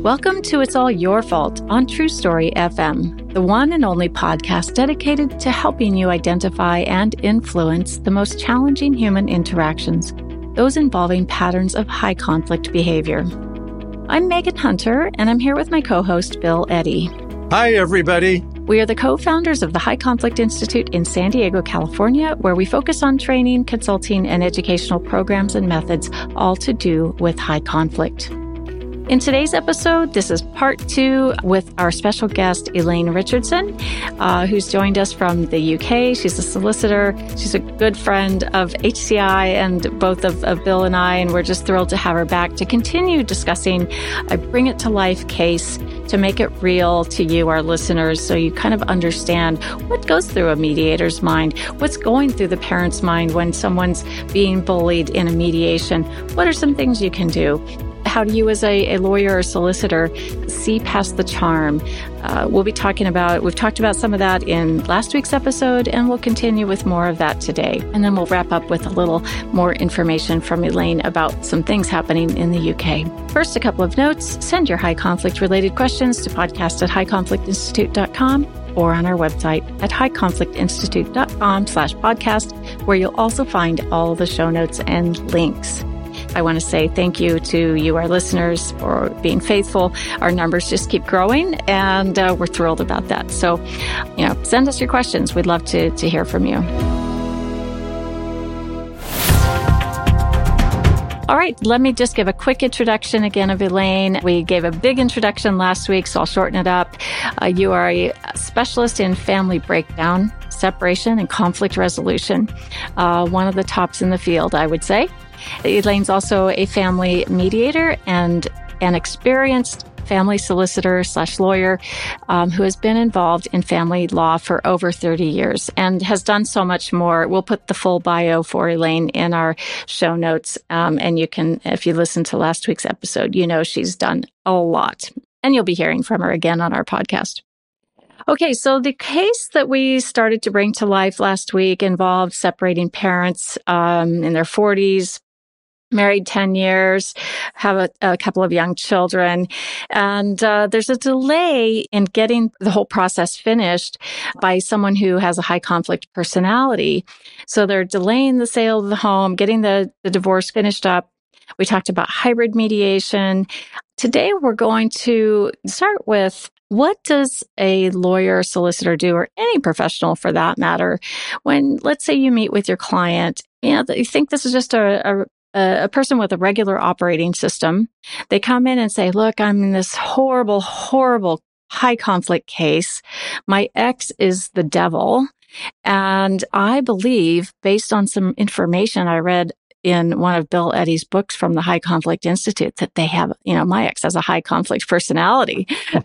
Welcome to It's All Your Fault on True Story FM, the one and only podcast dedicated to helping you identify and influence the most challenging human interactions, those involving patterns of high conflict behavior. I'm Megan Hunter, and I'm here with my co-host, Bill Eddy. Hi, everybody. We are the co-founders of the High Conflict Institute in San Diego, California, where we focus on training, consulting, and educational programs and methods, all to do with high conflict. In today's episode, this is part 2 with our special guest, Elaine Richardson, who's joined us from the UK. She's a solicitor. She's a good friend of HCI and both of Bill and I, and we're just thrilled to have her back to continue discussing a Bring It to Life case to make it real to you, our listeners, so you kind of understand what goes through a mediator's mind, what's going through the parent's mind when someone's being bullied in a mediation. What are some things you can do? How do you as a lawyer or solicitor see past the charm? We've talked about some of that in last week's episode, and we'll continue with more of that today. And then we'll wrap up with a little more information from Elaine about some things happening in the UK. First, a couple of notes. Send your high conflict related questions to podcast@highconflictinstitute.com or on our website at highconflictinstitute.com/podcast, where you'll also find all the show notes and links. I want to say thank you to you, our listeners, for being faithful. Our numbers just keep growing, and we're thrilled about that. So, send us your questions. We'd love to hear from you. All right, let me just give a quick introduction again of Elaine. We gave a big introduction last week, so I'll shorten it up. You are a specialist in family breakdown, separation, and conflict resolution. One of the tops in the field, I would say. Elaine's also a family mediator and an experienced family solicitor/lawyer who has been involved in family law for over 30 years and has done so much more. We'll put the full bio for Elaine in our show notes. And you can, if you listen to last week's episode, she's done a lot. And you'll be hearing from her again on our podcast. Okay, so the case that we started to bring to life last week involved separating parents in their 40s, married 10 years, have a couple of young children. And there's a delay in getting the whole process finished by someone who has a high conflict personality. So they're delaying the sale of the home, getting the divorce finished up. We talked about hybrid mediation. Today, we're going to start with what does a lawyer, solicitor do, or any professional for that matter, when, let's say, you meet with your client, you think this is just a person with a regular operating system. They come in and say, look, I'm in this horrible, horrible high conflict case. My ex is the devil. And I believe, based on some information I read in one of Bill Eddy's books from the High Conflict Institute, that they have, my ex has a high conflict personality.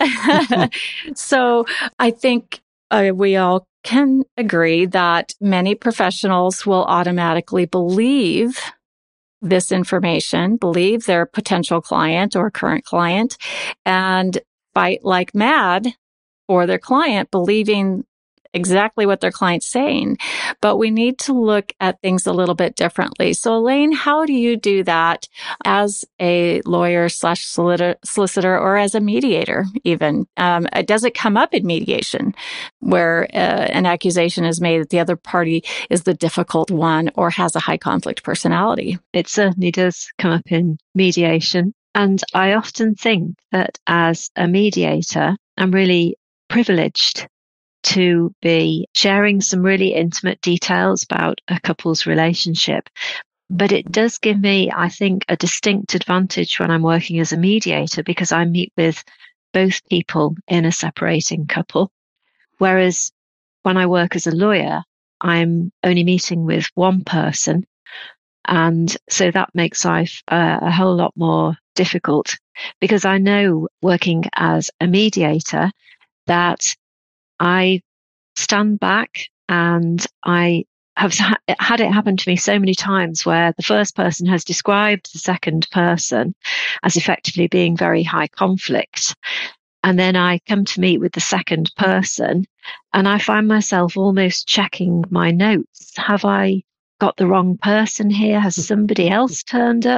So I think we all can agree that many professionals will automatically believe this information, believe their potential client or current client, and fight like mad for their client, believing exactly what their client's saying. But we need to look at things a little bit differently. So, Elaine, how do you do that as a lawyer/solicitor or as a mediator even? Does it come up in mediation where an accusation is made that the other party is the difficult one or has a high conflict personality? It certainly does come up in mediation. And I often think that as a mediator, I'm really privileged to be sharing some really intimate details about a couple's relationship. But it does give me, I think, a distinct advantage when I'm working as a mediator because I meet with both people in a separating couple. Whereas when I work as a lawyer, I'm only meeting with one person. And so that makes life a whole lot more difficult because I know working as a mediator that I stand back and I have had it happen to me so many times where the first person has described the second person as effectively being very high conflict. And then I come to meet with the second person and I find myself almost checking my notes. Have I got the wrong person here? Has somebody else turned up?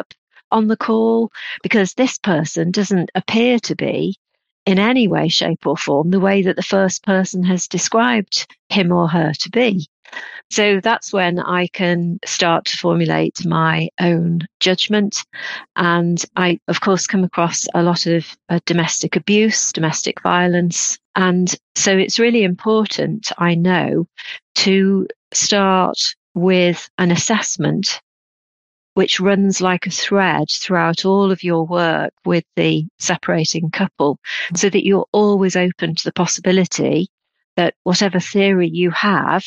on the call, because this person doesn't appear to be in any way, shape or form the way that the first person has described him or her to be. So that's when I can start to formulate my own judgment. And I, of course, come across a lot of domestic abuse, domestic violence. And so it's really important, I know, to start with an assessment which runs like a thread throughout all of your work with the separating couple, so that you're always open to the possibility that whatever theory you have,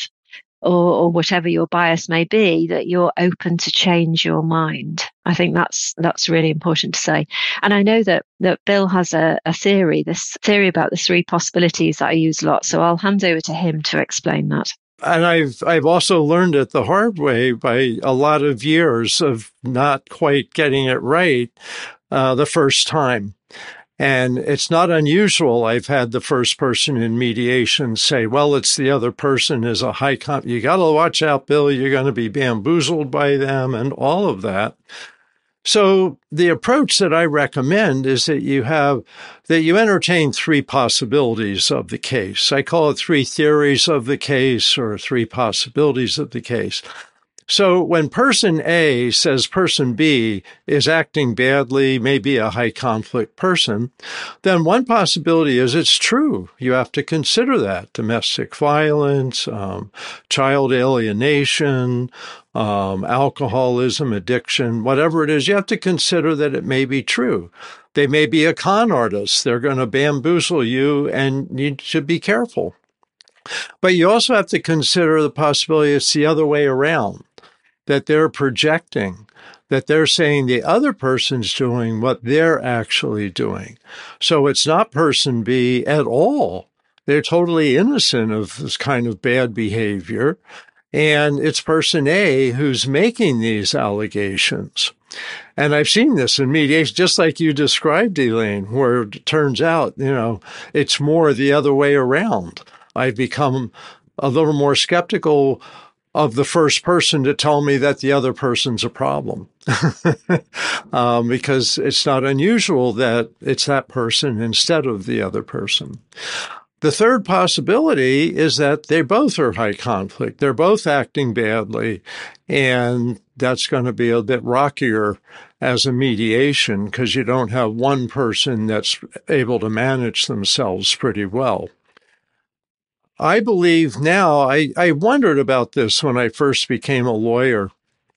or whatever your bias may be, that you're open to change your mind. I think that's really important to say. And I know that Bill has a theory, this theory about the three possibilities that I use a lot. So I'll hand over to him to explain that. And I've also learned it the hard way by a lot of years of not quite getting it right the first time. And it's not unusual. I've had the first person in mediation say, well, it's the other person is a you got to watch out, Bill. You're going to be bamboozled by them and all of that. So the approach that I recommend is that you entertain three possibilities of the case. I call it three theories of the case or three possibilities of the case. So when person A says person B is acting badly, maybe a high conflict person, then one possibility is it's true. You have to consider that. Domestic violence, child alienation, alcoholism, addiction, whatever it is, you have to consider that it may be true. They may be a con artist. They're going to bamboozle you and you need to be careful. But you also have to consider the possibility it's the other way around, that they're projecting, that they're saying the other person's doing what they're actually doing. So it's not person B at all. They're totally innocent of this kind of bad behavior. And it's person A who's making these allegations. And I've seen this in mediation, just like you described, Elaine, where it turns out, it's more the other way around. I've become a little more skeptical of the first person to tell me that the other person's a problem. Because it's not unusual that it's that person instead of the other person. The third possibility is that they both are high conflict. They're both acting badly, and that's going to be a bit rockier as a mediation because you don't have one person that's able to manage themselves pretty well. I believe now, I wondered about this when I first became a lawyer,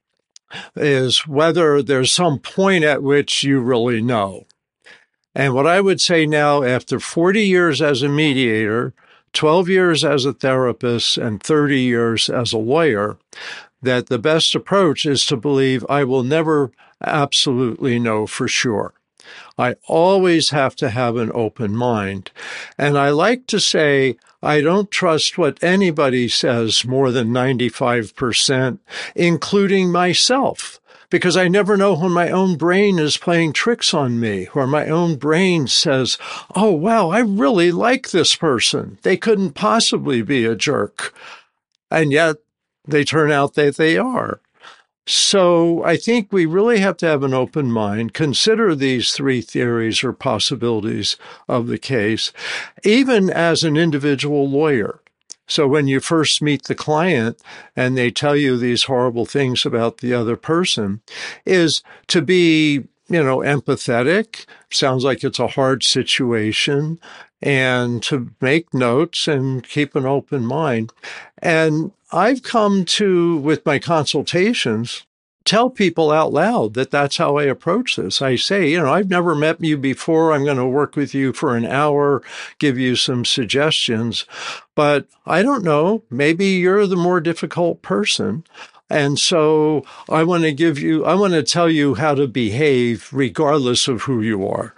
is whether there's some point at which you really know. And what I would say now, after 40 years as a mediator, 12 years as a therapist, and 30 years as a lawyer, that the best approach is to believe I will never absolutely know for sure. I always have to have an open mind. And I like to say, I don't trust what anybody says more than 95%, including myself, because I never know when my own brain is playing tricks on me, or my own brain says, oh, wow, I really like this person. They couldn't possibly be a jerk. And yet they turn out that they are. So I think we really have to have an open mind, consider these three theories or possibilities of the case, even as an individual lawyer. So when you first meet the client and they tell you these horrible things about the other person, is to be, empathetic. Sounds like it's a hard situation, and to make notes and keep an open mind. And I've come to, with my consultations, tell people out loud that that's how I approach this. I say, I've never met you before. I'm going to work with you for an hour, give you some suggestions. But I don't know, maybe you're the more difficult person. And so I want to tell you how to behave regardless of who you are.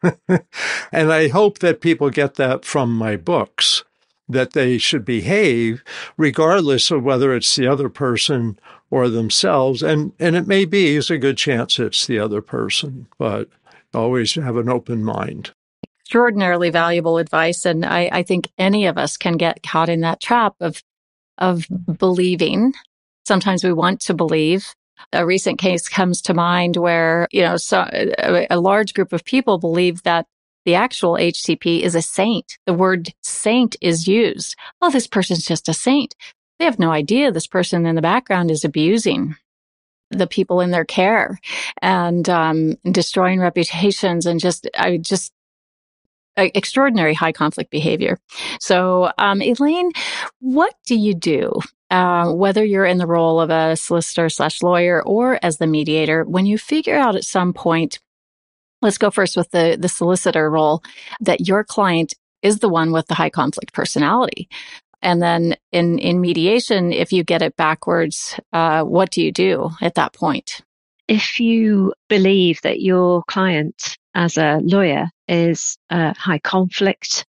And I hope that people get that from my books, that they should behave regardless of whether it's the other person or themselves. And it may be, there's a good chance it's the other person, but always have an open mind. Extraordinarily valuable advice. And I think any of us can get caught in that trap of believing. Sometimes we want to believe A recent case comes to mind where, a large group of people believe that the actual HCP is a saint. The word saint is used. Oh, this person's just a saint. They have no idea this person in the background is abusing the people in their care and destroying reputations and just extraordinary high conflict behavior. So, Elaine, what do you do, whether you're in the role of a solicitor/lawyer or as the mediator, when you figure out at some point, let's go first with the solicitor role, that your client is the one with the high conflict personality? And then in mediation, if you get it backwards, what do you do at that point? If you believe that your client as a lawyer is high conflict,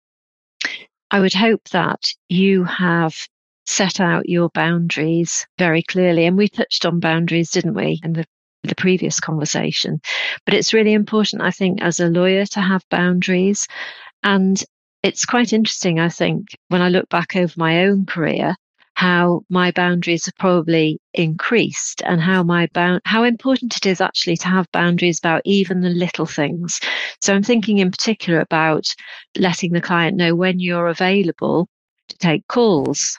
I would hope that you have set out your boundaries very clearly. And we touched on boundaries, didn't we, in the previous conversation? But it's really important, I think, as a lawyer to have boundaries. And it's quite interesting, I think, when I look back over my own career, how my boundaries have probably increased and how important it is actually to have boundaries about even the little things. So I'm thinking in particular about letting the client know when you're available to take calls,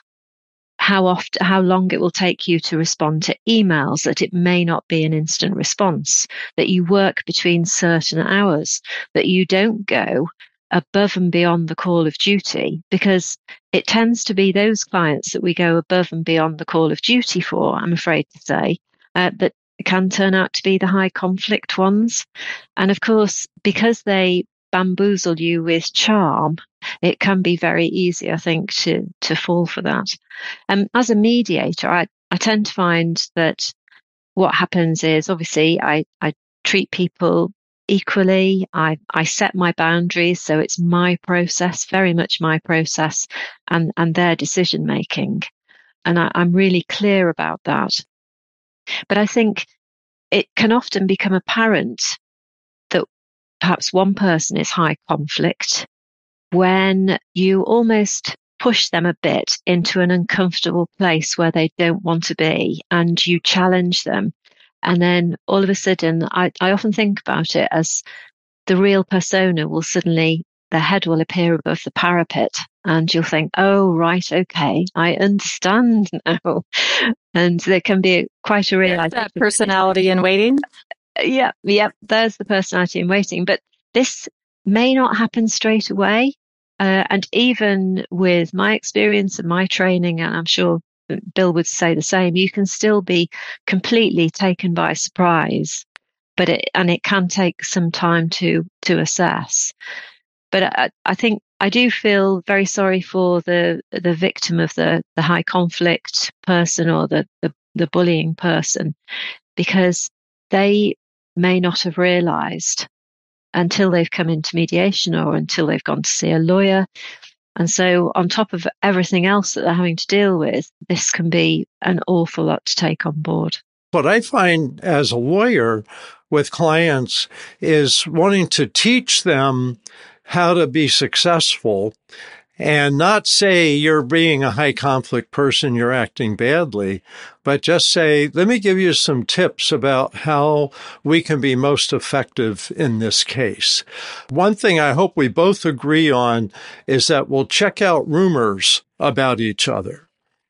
how long it will take you to respond to emails, that it may not be an instant response, that you work between certain hours, that you don't go above and beyond the call of duty, because it tends to be those clients that we go above and beyond the call of duty for, I'm afraid to say, that can turn out to be the high conflict ones. And of course, because they bamboozle you with charm, it can be very easy, I think, to fall for that. As a mediator, I tend to find that what happens is, obviously, I treat people equally. I set my boundaries, so it's my process, very much my process, and their decision making. And I'm really clear about that. But I think it can often become apparent that perhaps one person is high conflict when you almost push them a bit into an uncomfortable place where they don't want to be, and you challenge them. And then all of a sudden, I often think about it as the real persona will suddenly, their head will appear above the parapet, and you'll think, oh, right, okay, I understand now. And there can be quite a realization. That personality in waiting? Yeah, there's the personality in waiting. But this may not happen straight away. And even with my experience and my training, and I'm sure Bill would say the same, you can still be completely taken by surprise, but it can take some time to assess. But I think I do feel very sorry for the victim of the high conflict person or the bullying person, because they may not have realized until they've come into mediation or until they've gone to see a lawyer. And so on top of everything else that they're having to deal with, this can be an awful lot to take on board. What I find as a lawyer with clients is wanting to teach them how to be successful and not say you're being a high conflict person, you're acting badly, but just say, let me give you some tips about how we can be most effective in this case. One thing I hope we both agree on is that we'll check out rumors about each other.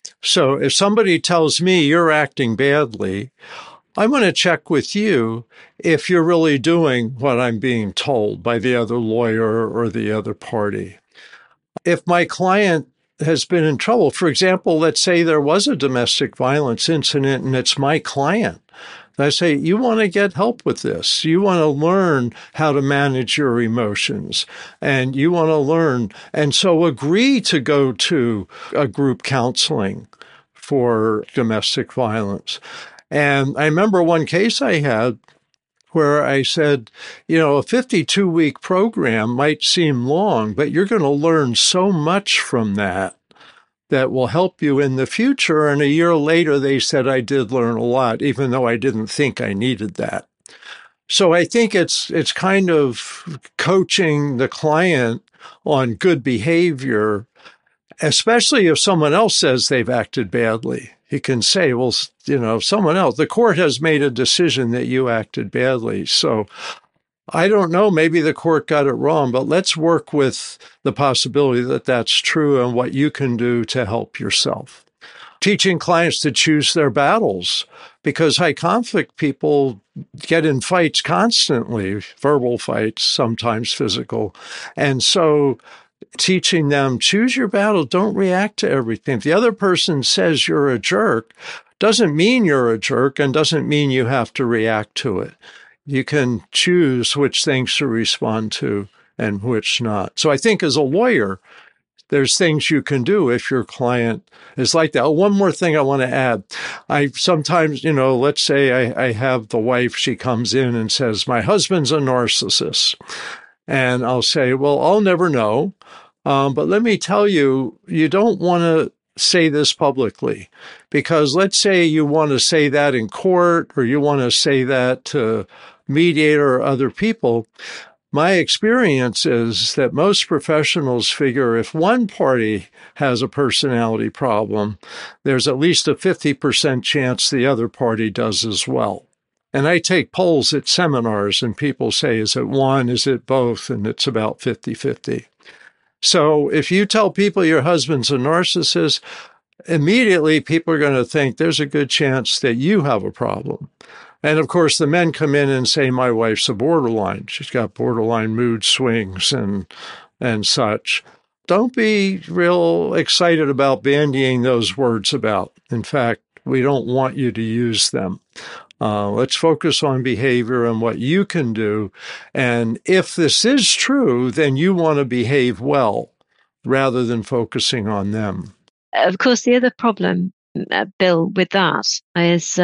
So if somebody tells me you're acting badly, I want to check with you if you're really doing what I'm being told by the other lawyer or the other party. If my client has been in trouble, for example, let's say there was a domestic violence incident and it's my client. I say, you want to get help with this. You want to learn how to manage your emotions, and you want to learn. And so agree to go to a group counseling for domestic violence. And I remember one case I had where I said, a 52-week program might seem long, but you're going to learn so much from that will help you in the future. And a year later, they said I did learn a lot, even though I didn't think I needed that. So I think it's kind of coaching the client on good behavior, especially if someone else says they've acted badly. You can say, well, someone else, the court has made a decision that you acted badly. So I don't know, maybe the court got it wrong, but let's work with the possibility that that's true and what you can do to help yourself. Teaching clients to choose their battles, because high conflict people get in fights constantly, verbal fights, sometimes physical. And so teaching them, choose your battle, don't react to everything. If the other person says you're a jerk, doesn't mean you're a jerk and doesn't mean you have to react to it. You can choose which things to respond to and which not. So I think as a lawyer, there's things you can do if your client is like that. Oh, one more thing I want to add. I sometimes, let's say I have the wife, she comes in and says, my husband's a narcissist. And I'll say, well, I'll never know. But let me tell you, you don't want to say this publicly, because let's say you want to say that in court or you want to say that to mediator or other people. My experience is that most professionals figure if one party has a personality problem, there's at least a 50% chance the other party does as well. And I take polls at seminars and people say, is it one, is it both? And it's about 50-50. So if you tell people your husband's a narcissist, immediately people are going to think there's a good chance that you have a problem. And of course, the men come in and say, my wife's a borderline. She's got borderline mood swings and such. Don't be real excited about bandying those words about. In fact, we don't want you to use them. Let's focus on behavior and what you can do. And if this is true, then you want to behave well rather than focusing on them. Of course, the other problem, Bill, with that is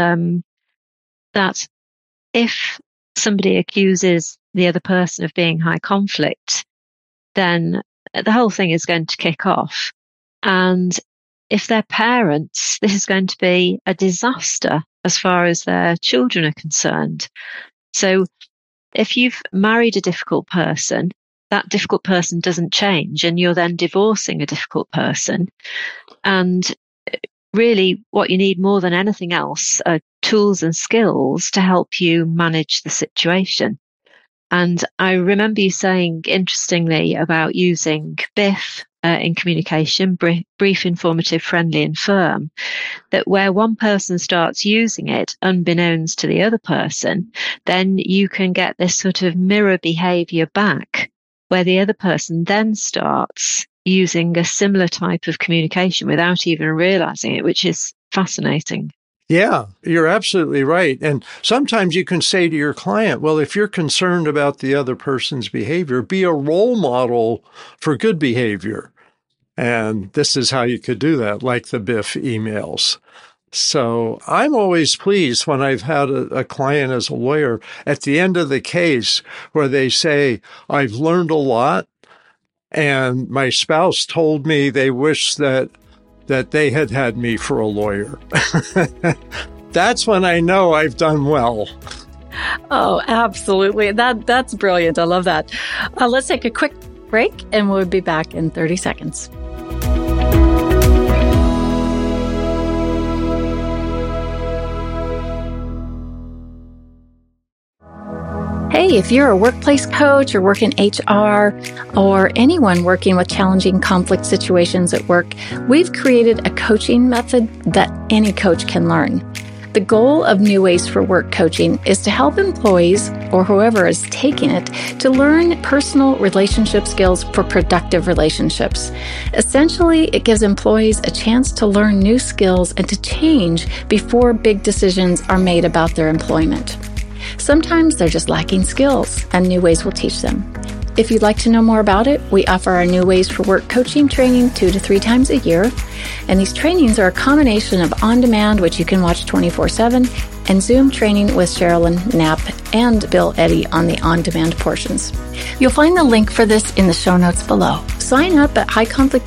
that if somebody accuses the other person of being high conflict, then the whole thing is going to kick off. And if they're parents, this is going to be a disaster as far as their children are concerned. So if you've married a difficult person, that difficult person doesn't change, and you're then divorcing a difficult person. And really, what you need more than anything else are tools and skills to help you manage the situation. And I remember you saying, interestingly, about using BIF in communication, brief, informative, friendly, and firm, that where one person starts using it unbeknownst to the other person, then you can get this sort of mirror behavior back, where the other person then starts using a similar type of communication without even realizing it, which is fascinating. Yeah, you're absolutely right. And sometimes you can say to your client, well, if you're concerned about the other person's behavior, be a role model for good behavior. And this is how you could do that, like the BIF emails. So I'm always pleased when I've had a client as a lawyer at the end of the case where they say, I've learned a lot, and my spouse told me they wish that they had me for a lawyer. That's when I know I've done well. Oh, absolutely. That's brilliant. I love that. Let's take a quick break, and we'll be back in 30 seconds. Hey, if you're a workplace coach or work in HR or anyone working with challenging conflict situations at work, we've created a coaching method that any coach can learn. The goal of New Ways for Work coaching is to help employees or whoever is taking it to learn personal relationship skills for productive relationships. Essentially, it gives employees a chance to learn new skills and to change before big decisions are made about their employment. Sometimes they're just lacking skills, and New Ways will teach them. If you'd like to know more about it, we offer our New Ways for Work coaching training 2 to 3 times a year. And these trainings are a combination of on-demand, which you can watch 24/7, and Zoom training with Sherilyn Knapp and Bill Eddy on the on-demand portions. You'll find the link for this in the show notes below. Sign up at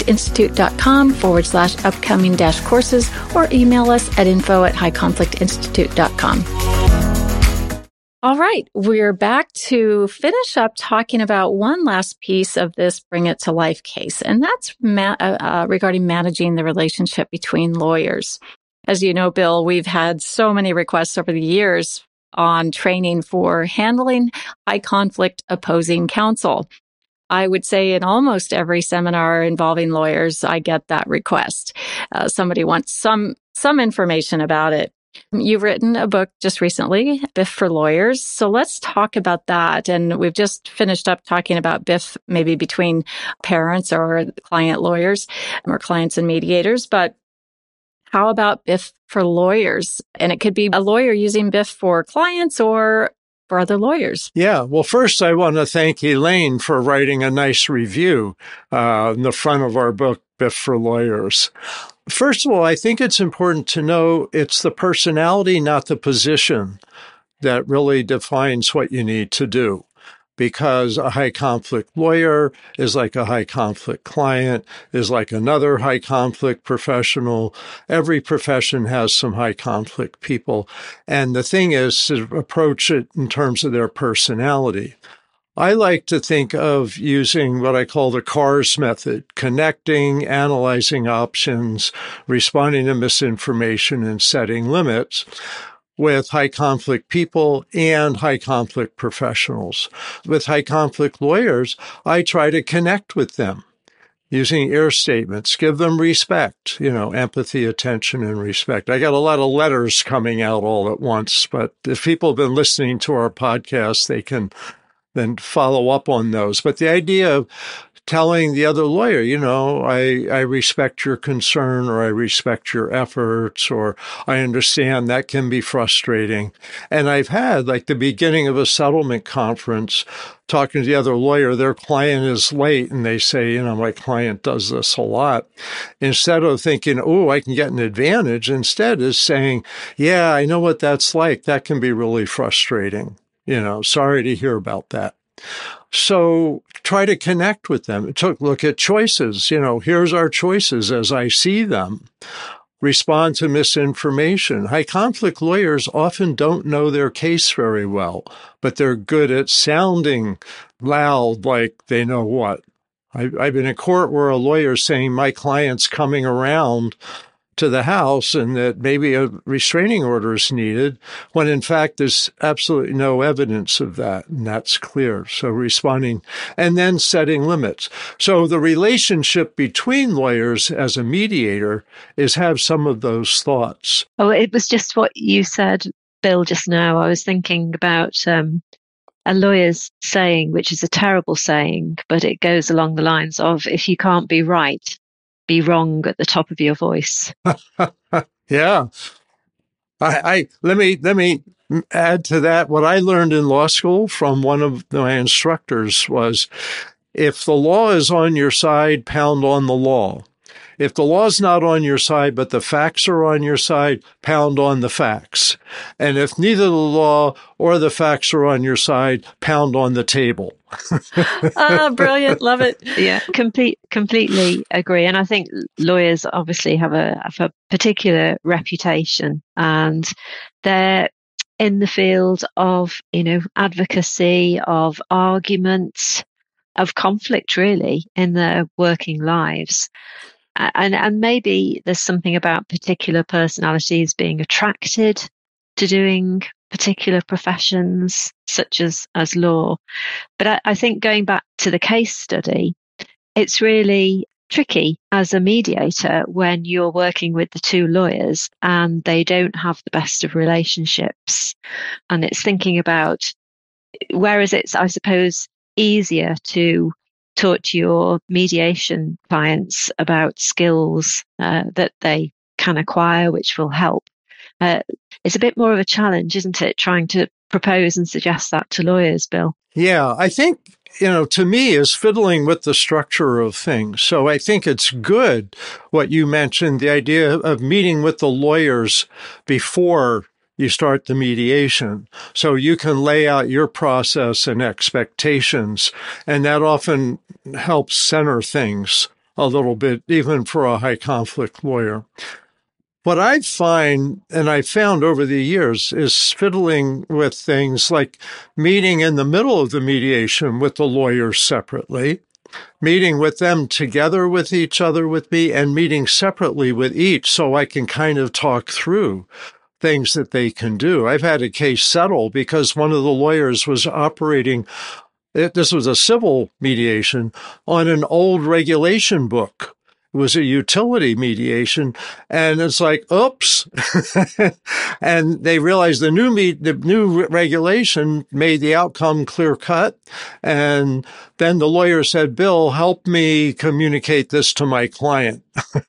highconflictinstitute.com/upcoming-courses or email us at info@highconflictinstitute.com. All right, we're back to finish up talking about one last piece of this Bring It to Life case, and that's regarding managing the relationship between lawyers. As you know, Bill, we've had so many requests over the years on training for handling high conflict opposing counsel. I would say in almost every seminar involving lawyers, I get that request. Somebody wants some information about it. You've written a book just recently, BIF for Lawyers. So let's talk about that. And we've just finished up talking about BIF maybe between parents or client lawyers or clients and mediators. But how about BIF for lawyers? And it could be a lawyer using BIF for clients or for other lawyers. Yeah. Well, first, I want to thank Elaine for writing a nice review in the front of our book, BIF for Lawyers. First of all, I think it's important to know it's the personality, not the position, that really defines what you need to do. Because a high conflict lawyer is like a high conflict client, is like another high conflict professional. Every profession has some high conflict people. And the thing is to approach it in terms of their personality. I like to think of using what I call the CARS method: connecting, analyzing options, responding to misinformation, and setting limits, with high conflict people and high conflict professionals. With high conflict lawyers, I try to connect with them using ear statements, give them respect, empathy, attention, and respect. I got a lot of letters coming out all at once, but if people have been listening to our podcast, they can then follow up on those. But the idea of telling the other lawyer, I respect your concern, or I respect your efforts, or I understand that can be frustrating. And I've had, like, the beginning of a settlement conference, talking to the other lawyer, their client is late, and they say, my client does this a lot. Instead of thinking, I can get an advantage, instead is saying, yeah, I know what that's like. That can be really frustrating. Sorry to hear about that. So try to connect with them. Look at choices. Here's our choices as I see them. Respond to misinformation. High conflict lawyers often don't know their case very well, but they're good at sounding loud like they know what. I've been in court where a lawyer's saying my client's coming around to the house and that maybe a restraining order is needed, when in fact there's absolutely no evidence of that, and that's clear. So responding and then setting limits. So the relationship between lawyers as a mediator is have some of those thoughts. Oh, it was just what you said, Bill, just now. I was thinking about a lawyer's saying, which is a terrible saying, but it goes along the lines of, if you can't be right, be wrong at the top of your voice. Yeah. Let me add to that. What I learned in law school from one of my instructors was, if the law is on your side, pound on the law. If the law's not on your side, but the facts are on your side, pound on the facts. And if neither the law or the facts are on your side, pound on the table. Brilliant. Love it. Yeah, completely agree. And I think lawyers obviously have a particular reputation, and they're in the field of, advocacy, of argument, of conflict, really, in their working lives. And maybe there's something about particular personalities being attracted to doing particular professions, such as law. But I think, going back to the case study, it's really tricky as a mediator when you're working with the two lawyers and they don't have the best of relationships. And it's thinking about, whereas it's, I suppose, easier to talk to your mediation clients about skills that they can acquire, which will help. It's a bit more of a challenge, isn't it, trying to propose and suggest that to lawyers, Bill? Yeah, I think, to me, is fiddling with the structure of things. So I think it's good what you mentioned, the idea of meeting with the lawyers before you start the mediation, so you can lay out your process and expectations. And that often helps center things a little bit, even for a high conflict lawyer. What I find, and I found over the years, is fiddling with things like meeting in the middle of the mediation with the lawyers separately, meeting with them together with each other with me and meeting separately with each so I can kind of talk through things that they can do. I've had a case settle because one of the lawyers was operating, this was a civil mediation, on an old regulation book. It was a utility mediation, and it's like, oops. And they realized the new regulation made the outcome clear cut. And then the lawyer said, Bill, help me communicate this to my client.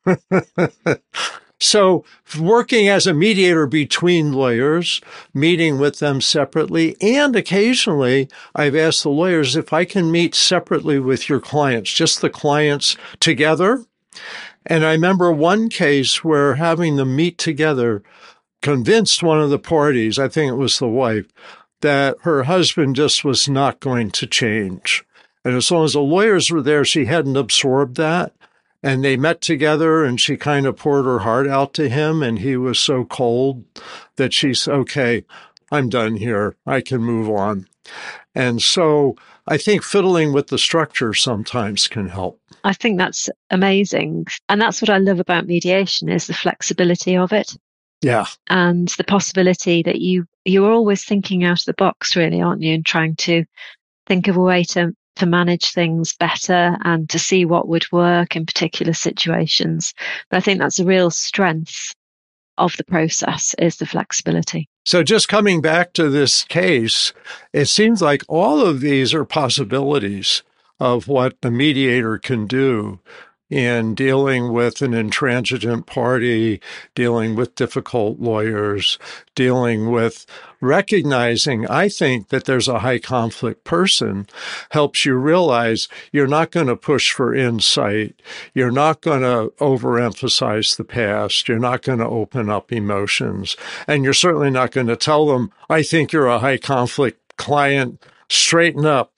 So working as a mediator between lawyers, meeting with them separately, and occasionally I've asked the lawyers if I can meet separately with your clients, just the clients together. And I remember one case where having them meet together convinced one of the parties, I think it was the wife, that her husband just was not going to change. And as long as the lawyers were there, she hadn't absorbed that. And they met together and she kind of poured her heart out to him. And he was so cold that she said, okay, I'm done here. I can move on. And so I think fiddling with the structure sometimes can help. I think that's amazing. And that's what I love about mediation is the flexibility of it. Yeah. And the possibility that you're always thinking out of the box, really, aren't you? And trying to think of a way to manage things better and to see what would work in particular situations. But I think that's a real strength of the process is the flexibility. So just coming back to this case, it seems like all of these are possibilities of what the mediator can do in dealing with an intransigent party, dealing with difficult lawyers, dealing with recognizing, I think, that there's a high conflict person helps you realize you're not going to push for insight. You're not going to overemphasize the past. You're not going to open up emotions. And you're certainly not going to tell them, I think you're a high conflict client. Straighten up,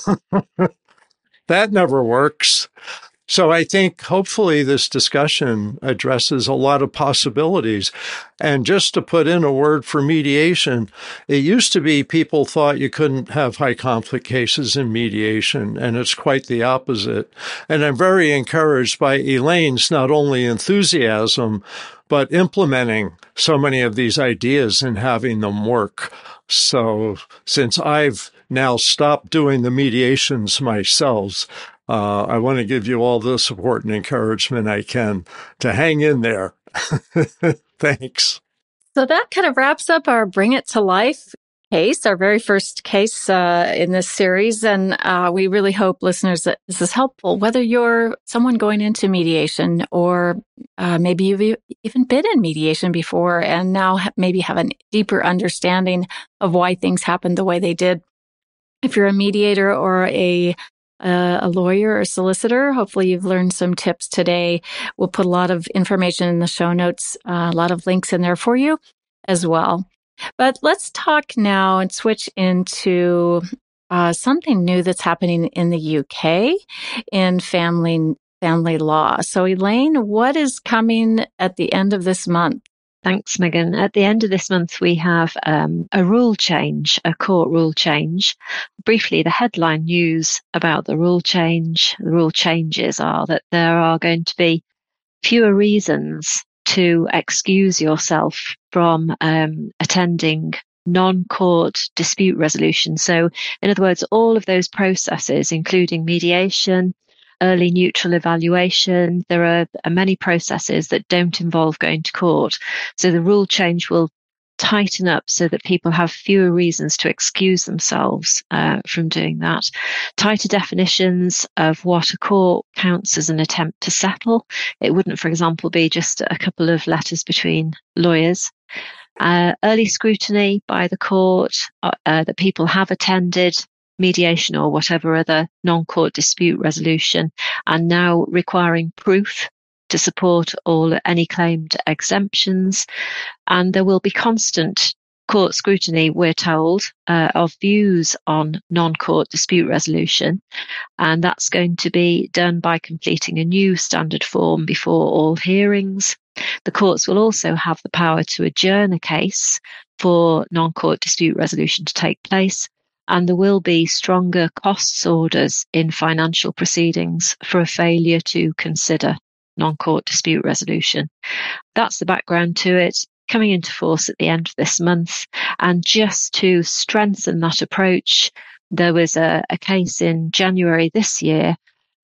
That never works. So I think hopefully this discussion addresses a lot of possibilities. And just to put in a word for mediation, it used to be people thought you couldn't have high conflict cases in mediation, and it's quite the opposite. And I'm very encouraged by Elaine's not only enthusiasm, but implementing so many of these ideas and having them work. So since I've now stopped doing the mediations myself, I want to give you all the support and encouragement I can to hang in there. Thanks. So that kind of wraps up our Bring It to Life case, our very first case in this series. And we really hope, listeners, that this is helpful, whether you're someone going into mediation or maybe you've even been in mediation before and now maybe have a deeper understanding of why things happened the way they did. If you're a mediator or a lawyer or solicitor, hopefully you've learned some tips today. We'll put a lot of information in the show notes, a lot of links in there for you as well. But let's talk now and switch into something new that's happening in the UK in family law. So Elaine, what is coming at the end of this month? Thanks, Megan. At the end of this month, we have a rule change, a court rule change. Briefly, the headline news about the rule changes are that there are going to be fewer reasons to excuse yourself from attending non-court dispute resolution. So, in other words, all of those processes, including mediation, early neutral evaluation. There are many processes that don't involve going to court. So the rule change will tighten up so that people have fewer reasons to excuse themselves from doing that. Tighter definitions of what a court counts as an attempt to settle. It wouldn't, for example, be just a couple of letters between lawyers. Early scrutiny by the court that people have attended mediation or whatever other non-court dispute resolution, and now requiring proof to support any claimed exemptions. And there will be constant court scrutiny, we're told, of views on non-court dispute resolution. And that's going to be done by completing a new standard form before all hearings. The courts will also have the power to adjourn a case for non-court dispute resolution to take place. and there will be stronger costs orders in financial proceedings for a failure to consider non-court dispute resolution. That's the background to it, coming into force at the end of this month. And just to strengthen that approach, there was a case in January this year,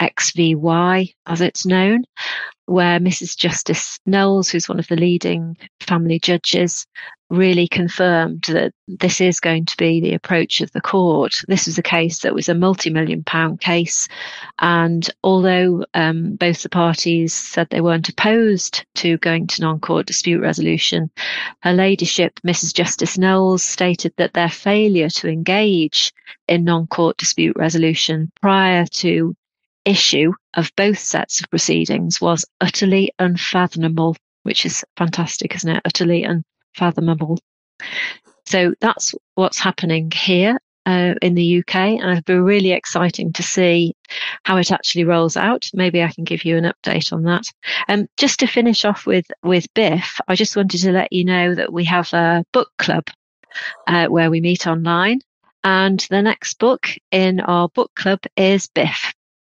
XVY as it's known, where Mrs. Justice Knowles, who's one of the leading family judges, really confirmed that this is going to be the approach of the court. This was a case that was a multi-million-pound case, and although both the parties said they weren't opposed to going to non-court dispute resolution, Her Ladyship, Mrs. Justice Knowles, stated that their failure to engage in non-court dispute resolution prior to issue of both sets of proceedings was utterly unfathomable, which is fantastic, isn't it? Utterly unfathomable. So that's what's happening here in the UK, and it'll be really exciting to see how it actually rolls out. Maybe I can give you an update on that. Just to finish off with BIF, I just wanted to let you know that we have a book club where we meet online, and the next book in our book club is BIF.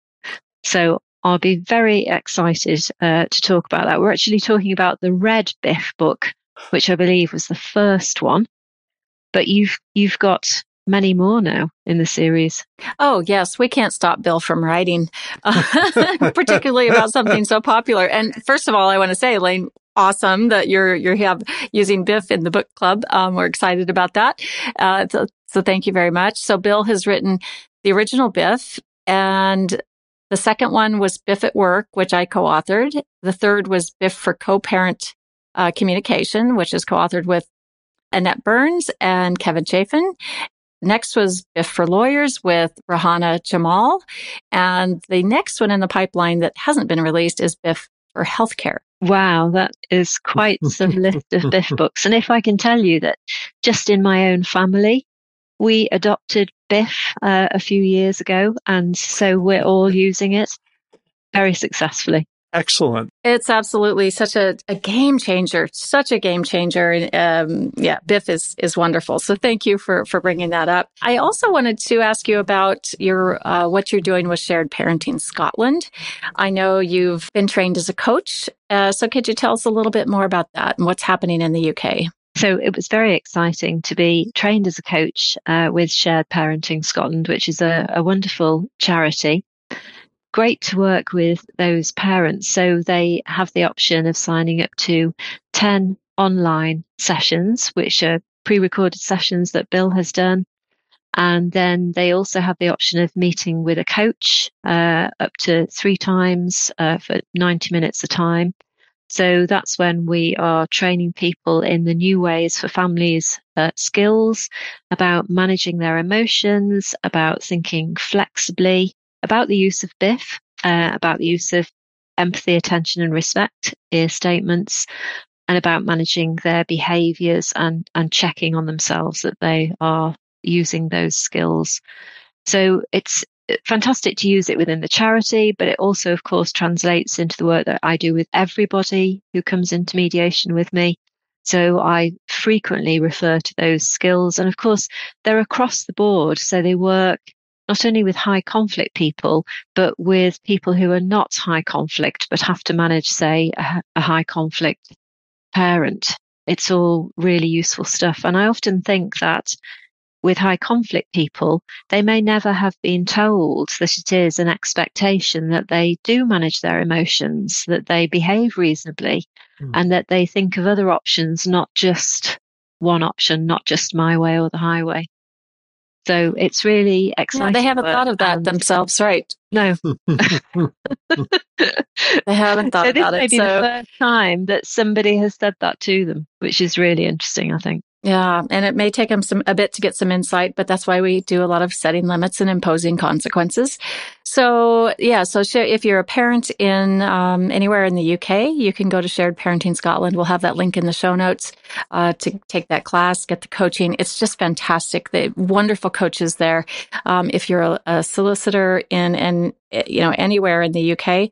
So I'll be very excited to talk about that. We're actually talking about the Red Biff book, which I believe was the first one. But you've got many more now in the series. Oh, yes. We can't stop Bill from writing, particularly about something so popular. And first of all, I want to say, Elaine, awesome that you're using Biff in the book club. We're excited about that. So thank you very much. So Bill has written the original Biff, and the second one was Biff at Work, which I co-authored. The third was Biff for Co-Parent Communication, which is co-authored with Annette Burns and Kevin Chafin. Next was Biff for Lawyers with Rahana Jamal. And the next one in the pipeline that hasn't been released is Biff for Healthcare. Wow, that is quite some list of Biff books. And if I can tell you that just in my own family, we adopted Biff a few years ago, and so we're all using it very successfully. Excellent. It's absolutely such a game changer, such a game changer. And Biff is wonderful. So thank you for bringing that up. I also wanted to ask you about your what you're doing with Shared Parenting Scotland. I know you've been trained as a coach. So could you tell us a little bit more about that and what's happening in the UK? So it was very exciting to be trained as a coach with Shared Parenting Scotland, which is a wonderful charity. Great to work with those parents. So they have the option of signing up to 10 online sessions, which are pre-recorded sessions that Bill has done. And then they also have the option of meeting with a coach up to 3 times for 90 minutes a time. So that's when we are training people in the new ways for families, skills about managing their emotions, about thinking flexibly, about the use of BIF, about the use of empathy, attention and respect, ear statements, and about managing their behaviours and checking on themselves that they are using those skills. So it's fantastic to use it within the charity, but it also, of course, translates into the work that I do with everybody who comes into mediation with me. So I frequently refer to those skills. And of course, they're across the board. So they work not only with high conflict people, but with people who are not high conflict, but have to manage, say, a high conflict parent. It's all really useful stuff. And I often think that with high conflict people, they may never have been told that it is an expectation that they do manage their emotions, that they behave reasonably, and that they think of other options, not just one option, not just my way or the highway. So it's really exciting. Yeah, they haven't thought of that themselves, right? No. They haven't thought about it. This may be the first time that somebody has said that to them, which is really interesting, I think. Yeah, and it may take them a bit to get some insight, but that's why we do a lot of setting limits and imposing consequences. So, if you're a parent in anywhere in the UK, you can go to Shared Parenting Scotland. We'll have that link in the show notes to take that class, get the coaching. It's just fantastic. The wonderful coaches there. If you're a solicitor in anywhere in the UK,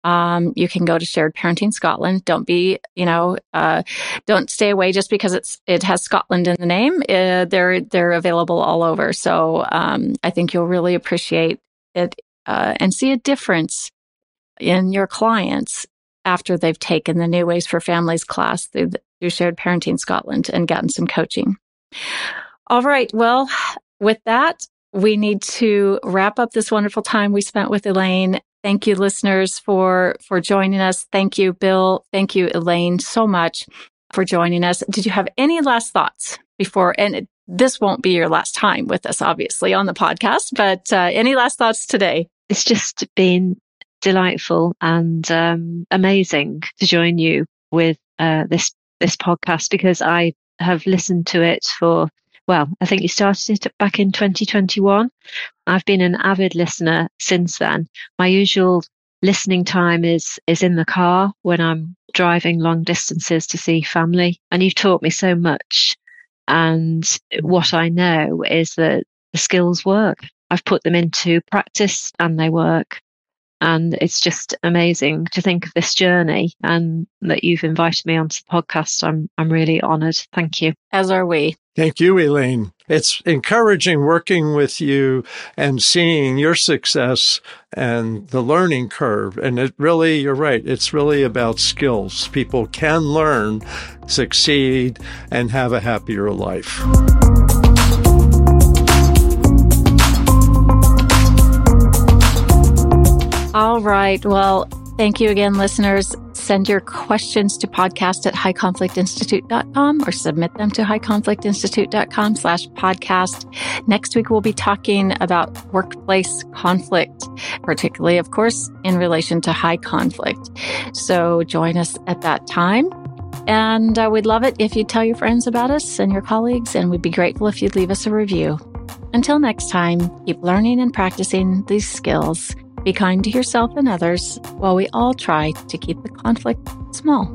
You can go to Shared Parenting Scotland. Don't be, don't stay away just because it has Scotland in the name. They're available all over. So I think you'll really appreciate it and see a difference in your clients after they've taken the New Ways for Families class through Shared Parenting Scotland and gotten some coaching. All right. Well, with that, we need to wrap up this wonderful time we spent with Elaine. Thank you, listeners, for joining us. Thank you, Bill. Thank you, Elaine, so much for joining us. Did you have any last thoughts before? And this won't be your last time with us, obviously, on the podcast, but any last thoughts today? It's just been delightful and amazing to join you with this podcast, because I have listened to it for, I think you started it back in 2021. I've been an avid listener since then. My usual listening time is in the car when I'm driving long distances to see family. And you've taught me so much. And what I know is that the skills work. I've put them into practice and they work. And it's just amazing to think of this journey and that you've invited me onto the podcast. I'm really honored. Thank you. As are we. Thank you, Elaine. It's encouraging working with you and seeing your success and the learning curve. And you're right, it's really about skills. People can learn, succeed, and have a happier life. All right. Well, thank you again, listeners. Send your questions to podcast@highconflictinstitute.com or submit them to highconflictinstitute.com/podcast. Next week, we'll be talking about workplace conflict, particularly, of course, in relation to high conflict. So join us at that time. And we'd love it if you'd tell your friends about us and your colleagues, and we'd be grateful if you'd leave us a review. Until next time, keep learning and practicing these skills. Be kind to yourself and others while we all try to keep the conflict small.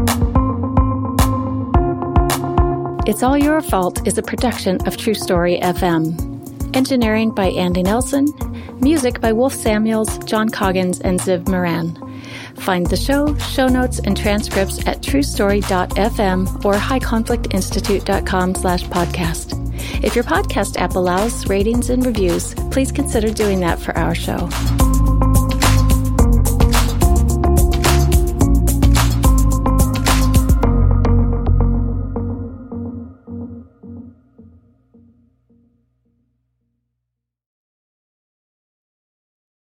It's All Your Fault is a production of True Story FM. Engineering by Andy Nelson. Music by Wolf Samuels, John Coggins, and Ziv Moran. Find the show notes, and transcripts at truestory.fm or highconflictinstitute.com/podcast. If your podcast app allows ratings and reviews, please consider doing that for our show.